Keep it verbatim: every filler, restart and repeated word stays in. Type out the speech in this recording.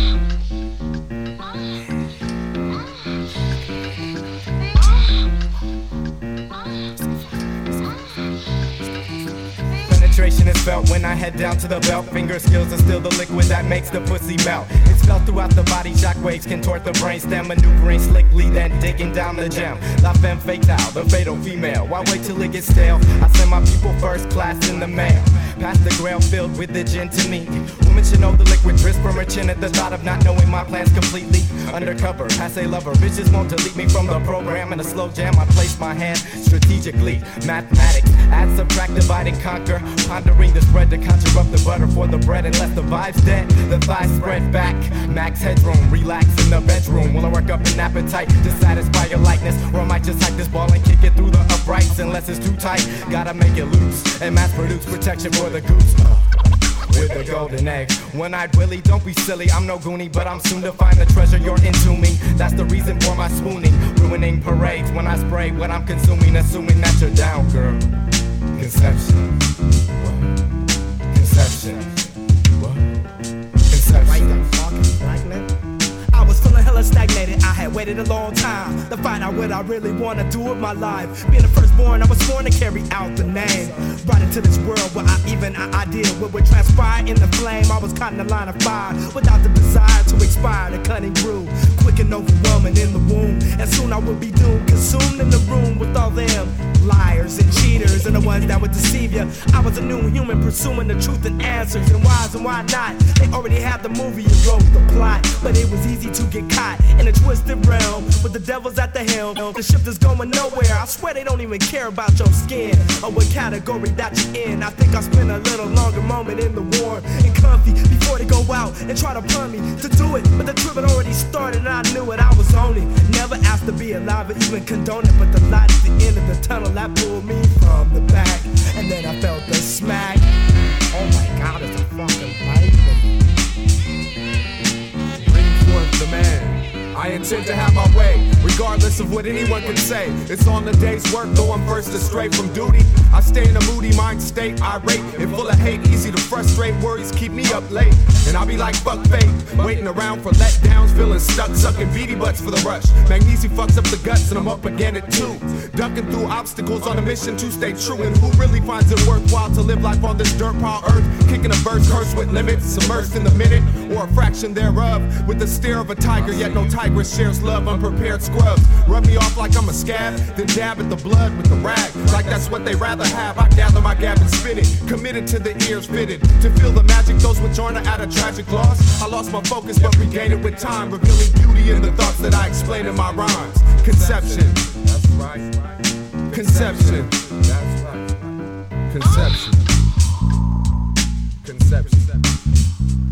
Penetration is felt when I head down to the belt. Finger skills are still the liquid that makes the pussy melt. It's felt throughout the body, shockwaves contort the brainstem, maneuvering slickly, then digging down the gem. La femme fatale, the fatal female. Why wait till it gets stale? I send my people first class in the mail. Past the grail filled with the gin to me. Women should know the liquid drip from her chin at the thought of not knowing my plans completely. Undercover, passe lover, bitches want to lead me from the program. In a slow jam, I place my hand strategically. Mathematics, add, subtract, divide, and conquer. Pondering the spread to conjure up the butter for the bread. Unless the vibe's dead, the thighs spread back. Max headroom, relax in the bedroom. Will I work up an appetite to satisfy your likeness? Or I might just hike this ball and kick it through the uprights. Unless it's too tight, gotta make it loose and mass produce protection for the goose. Uh. With a golden egg. One-eyed Willie, don't be silly, I'm no goonie, but I'm soon to find the treasure you're into me. That's the reason for my swooning, ruining parades when I spray what I'm consuming, assuming that you're down, girl. Conception. What? Conception. What? Conception. Right the fucking black man. I was feeling hella stagnated, I had waited a long time to find out what I really wanna do with my life. Being the firstborn, I was sworn to carry out the name. Right into this world where I even an idea what would transpire in the flame. I was caught in the line of fire without the desire to expire. The cunning grew, quick and overwhelming in the womb. And soon I would be doomed, consumed in the room with all them liars and cheaters and the ones that would deceive you. I was a new human pursuing the truth and answers and whys and why not. They already had the movie and wrote the plot, but it was easy to get caught in a twisted realm with the devil's at the helm. The ship is going nowhere. I swear they don't even care about your skin or what category that you're in. I think I spent a little longer moment in the warm and comfy before they go out and try to pun me to do it. But the trip had already started and I knew it. I was on it. Never asked to be alive or even condone it, but the light at the end of the tunnel that pulled me from the back, and then I felt the smack. Oh my God, it's a fucking light. Bring forth the man. I intend to have my way, regardless of what anyone can say. It's on the day's work, though I'm first astray from duty. I stay in a moody mind state, irate and full of hate, easy to frustrate. Worries keep me up late, and I'll be like fuck fate, waiting around for letdowns, feeling stuck, sucking beady butts for the rush. Magnesium fucks up the guts, and I'm up again it too. Ducking through obstacles on a mission to stay true. And who really finds it worthwhile to live life on this dirt pile earth? Kicking a verse, cursed with limits, immersed in the minute or a fraction thereof. With the stare of a tiger, yet no tiger shares love, unprepared scrubs. Rub me off like I'm a scab, then dab at the blood with the rag. Like that's what they rather have. I gather my gab and spit it, committed to the ears fitted. To feel the magic, those which aren't at a tragic loss. I lost my focus, but regained it with time. Revealing beauty in the thoughts that I explain in my rhymes. Conception. That's right. Conception. That's right. Conception. Conception.